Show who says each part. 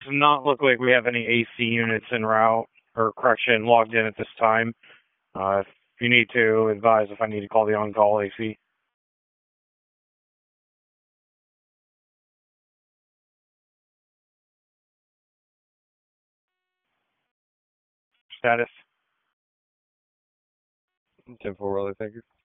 Speaker 1: not look like we have any AC units en route, or correction, logged in at this time. If you need to advise if I need to call the on-call AC. Status.
Speaker 2: 10-4, Raleigh, thank you.